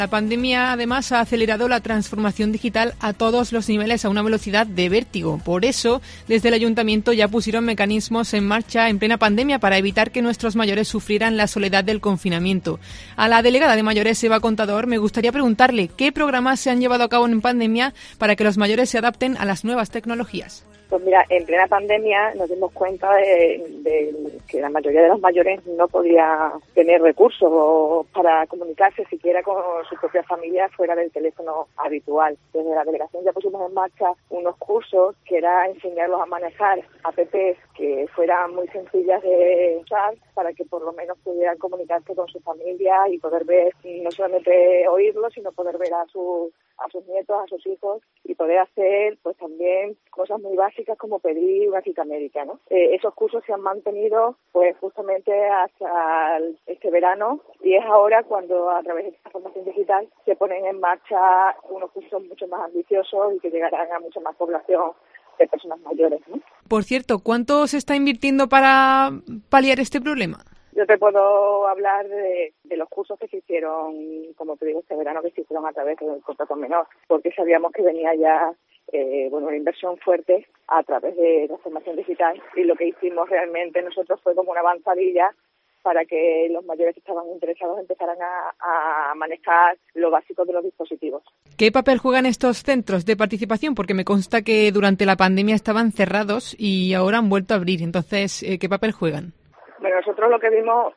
La pandemia, además, ha acelerado la transformación digital a todos los niveles a una velocidad de vértigo. Por eso, desde el Ayuntamiento ya pusieron mecanismos en marcha en plena pandemia para evitar que nuestros mayores sufrieran la soledad del confinamiento. A la delegada de mayores, Eva Contador, me gustaría preguntarle qué programas se han llevado a cabo en pandemia para que los mayores se adapten a las nuevas tecnologías. Pues mira, en plena pandemia nos dimos cuenta de que la mayoría de los mayores no podía tener recursos para comunicarse siquiera con su propia familia fuera del teléfono habitual. Desde la delegación ya pusimos en marcha unos cursos que era enseñarlos a manejar apps que fueran muy sencillas de usar para que por lo menos pudieran comunicarse con su familia y poder ver, no solamente oírlos, sino poder ver a sus nietos, a sus hijos y poder hacer pues también cosas muy básicas como pedir una cita médica, ¿no? Esos cursos se han mantenido pues justamente hasta este verano y es ahora cuando a través de esta formación digital se ponen en marcha unos cursos mucho más ambiciosos y que llegarán a mucha más población de personas mayores, ¿no? Por cierto, ¿cuánto se está invirtiendo para paliar este problema? Yo te puedo hablar de los cursos que se hicieron, como te digo, este verano, que se hicieron a través del contrato menor, porque sabíamos que venía ya una inversión fuerte a través de la formación digital, y lo que hicimos realmente nosotros fue como una avanzadilla para que los mayores que estaban interesados empezaran a manejar lo básico de los dispositivos. ¿Qué papel juegan estos centros de participación? Porque me consta que durante la pandemia estaban cerrados y ahora han vuelto a abrir. Entonces, ¿qué papel juegan? Bueno, nosotros lo que vimos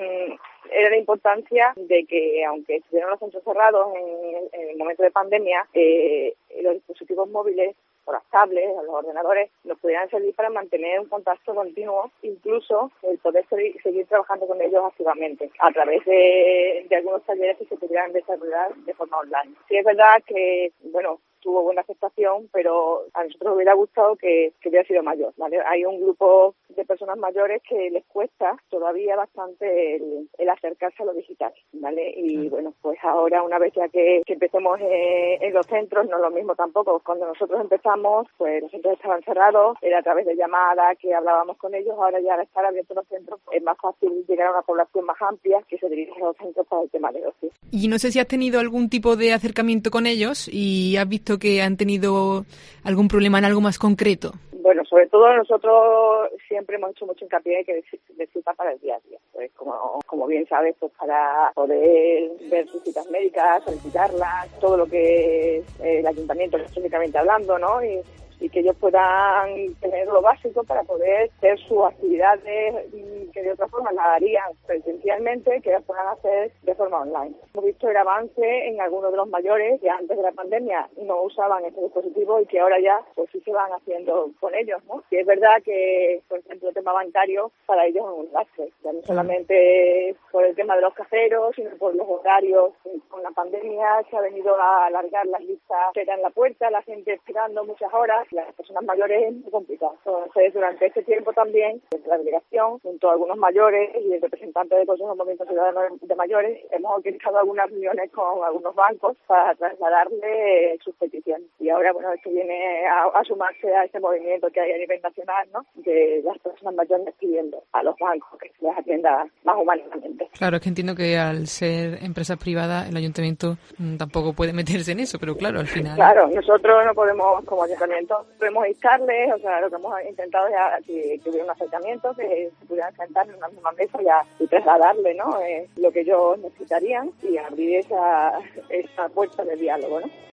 era la importancia de que, aunque estuvieran los centros cerrados en el momento de pandemia, los dispositivos móviles o las tablets o los ordenadores nos pudieran servir para mantener un contacto continuo, incluso el poder seguir trabajando con ellos activamente a través de algunos talleres que se pudieran desarrollar de forma online. Sí es verdad que, tuvo buena aceptación, pero a nosotros nos hubiera gustado que hubiera sido mayor, ¿vale? Hay un grupo de personas mayores que les cuesta todavía bastante el acercarse a lo digital, ¿vale? Y pues ahora, una vez ya que empecemos en los centros, no es lo mismo tampoco. Cuando nosotros empezamos, pues los centros estaban cerrados, era a través de llamadas que hablábamos con ellos. Ahora ya al estar abiertos los centros es más fácil llegar a una población más amplia que se dirige a los centros para el tema de ocio. Y no sé si has tenido algún tipo de acercamiento con ellos y has visto que han tenido algún problema en algo más concreto. Bueno, sobre todo nosotros siempre hemos hecho mucho hincapié que de citas para el día a día. Pues como bien sabes, pues para poder ver sus citas médicas, solicitarlas, todo lo que es el ayuntamiento electrónicamente hablando, ¿no? Y que ellos puedan tener lo básico para poder hacer sus actividades que de otra forma las harían presencialmente, que las puedan hacer de forma online. Hemos visto el avance en algunos de los mayores que antes de la pandemia no usaban estos dispositivos y que ahora ya pues sí se van haciendo con ellos, ¿no? Y es verdad que, por ejemplo, el tema bancario para ellos es un lastre, ya no solamente por el tema de los cajeros, sino por los horarios. Con la pandemia se ha venido a alargar las listas que eran en la puerta, la gente esperando muchas horas. Las personas mayores es muy complicado. Entonces, durante este tiempo también, desde la delegación, junto a algunos mayores y el representante del Consejo de Movimiento Ciudadano de Mayores, hemos organizado algunas reuniones con algunos bancos para trasladarle sus peticiones. Y ahora, esto viene a sumarse a este movimiento que hay a nivel nacional, ¿no? De las personas mayores pidiendo a los bancos que se les atienda más humanamente. Claro, es que entiendo que al ser empresas privadas, el ayuntamiento tampoco puede meterse en eso, pero claro, al final... Claro, nosotros no podemos, como ayuntamiento, podemos instarles, lo que hemos intentado es que hubiera un acercamiento, que se pudieran sentar en una misma mesa y trasladarle, ¿no? Lo que ellos necesitarían y abrir esa puerta de diálogo, ¿no?